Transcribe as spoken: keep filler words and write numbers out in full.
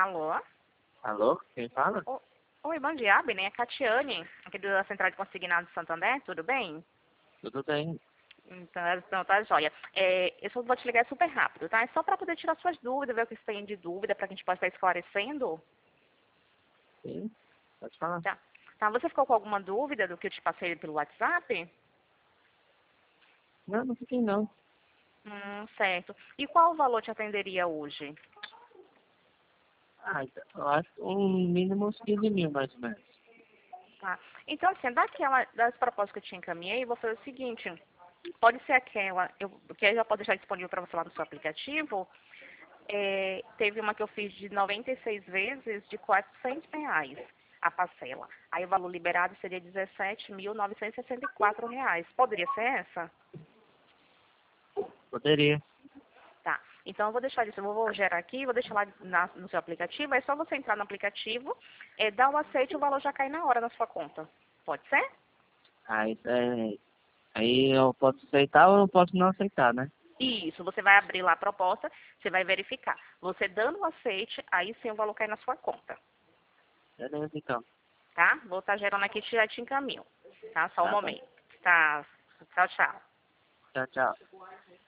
Alô? Alô? Quem fala? O- Oi, bom dia, Abner. É a Catiane, aqui da Central de Consignado de Santander, tudo bem? Tudo bem? Então, então tá joia. É, eu só vou te ligar super rápido, tá? É só para poder tirar suas dúvidas, ver o que você tem de dúvida, para que a gente possa estar esclarecendo. Sim? Pode falar. Tá. Tá, você ficou com alguma dúvida do que eu te passei pelo WhatsApp? Não, não fiquei não. Hum, certo. E qual o valor te atenderia hoje? Ah, então, eu acho que um mínimo uns quinze mil, mais ou menos. Tá. Então, assim, daquela, das propostas que eu te encaminhei, eu vou fazer o seguinte. Pode ser aquela, eu, que já pode deixar disponível para você lá no seu aplicativo. É, teve uma que eu fiz de noventa e seis vezes de quatrocentos reais a parcela. Aí o valor liberado seria dezessete mil novecentos e sessenta e quatro reais. Poderia ser essa? Poderia. Tá. Então eu vou deixar isso, eu vou gerar aqui, vou deixar lá na- no seu aplicativo. É só você entrar no aplicativo, é, dar o aceite e o valor já cai na hora na sua conta. Pode ser? Aí, é, aí eu posso aceitar ou eu posso não aceitar, né? Isso, você vai abrir lá a proposta, você vai verificar. Você dando o aceite, aí sim o valor cai na sua conta. Beleza, então. Tá? Vou estar gerando aqui e já te encaminho. Tá? Só um Tá bom. momento. Tá? Tchau, tchau. Tchau, tchau.